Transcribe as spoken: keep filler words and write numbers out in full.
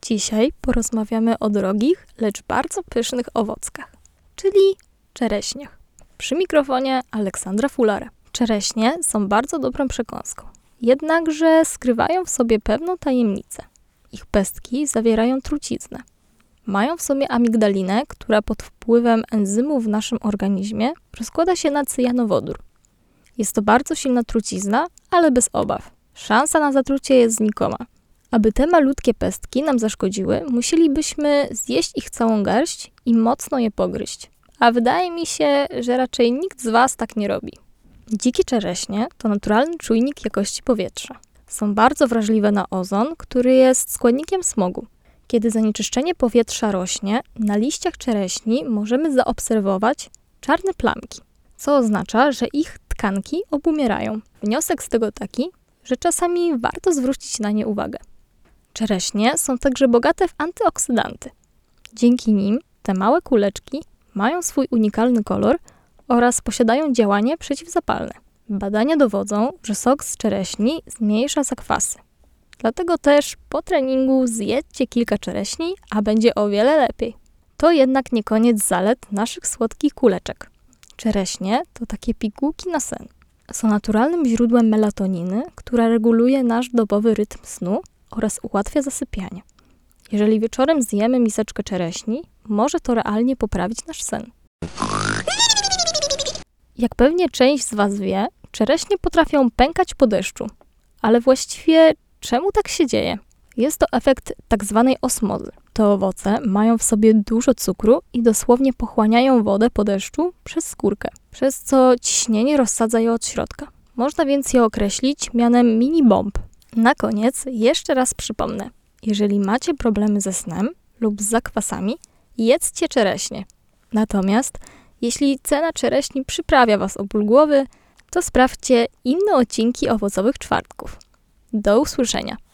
Dzisiaj porozmawiamy o drogich, lecz bardzo pysznych owockach, czyli czereśniach. Przy mikrofonie Aleksandra Fulara. Czereśnie są bardzo dobrą przekąską, jednakże skrywają w sobie pewną tajemnicę. Ich pestki zawierają truciznę. Mają w sobie amigdalinę, która pod wpływem enzymów w naszym organizmie rozkłada się na cyjanowodór. Jest to bardzo silna trucizna, ale bez obaw. Szansa na zatrucie jest znikoma. Aby te malutkie pestki nam zaszkodziły, musielibyśmy zjeść ich całą garść i mocno je pogryźć. A wydaje mi się, że raczej nikt z Was tak nie robi. Dzikie czereśnie to naturalny czujnik jakości powietrza. Są bardzo wrażliwe na ozon, który jest składnikiem smogu. Kiedy zanieczyszczenie powietrza rośnie, na liściach czereśni możemy zaobserwować czarne plamki, co oznacza, że ich tkanki obumierają. Wniosek z tego taki, że czasami warto zwrócić na nie uwagę. Czereśnie są także bogate w antyoksydanty. Dzięki nim te małe kuleczki mają swój unikalny kolor oraz posiadają działanie przeciwzapalne. Badania dowodzą, że sok z czereśni zmniejsza zakwasy. Dlatego też po treningu zjedzcie kilka czereśni, a będzie o wiele lepiej. To jednak nie koniec zalet naszych słodkich kuleczek. Czereśnie to takie pigułki na sen. Są naturalnym źródłem melatoniny, która reguluje nasz dobowy rytm snu oraz ułatwia zasypianie. Jeżeli wieczorem zjemy miseczkę czereśni, może to realnie poprawić nasz sen. Jak pewnie część z Was wie, czereśnie potrafią pękać po deszczu. Ale właściwie czemu tak się dzieje? Jest to efekt tak zwanej osmozy. Te owoce mają w sobie dużo cukru i dosłownie pochłaniają wodę po deszczu przez skórkę, przez co ciśnienie rozsadza je od środka. Można więc je określić mianem mini bomb. Na koniec jeszcze raz przypomnę, jeżeli macie problemy ze snem lub z zakwasami, jedzcie czereśnie. Natomiast jeśli cena czereśni przyprawia Was o ból głowy, to sprawdźcie inne odcinki owocowych czwartków. Do usłyszenia.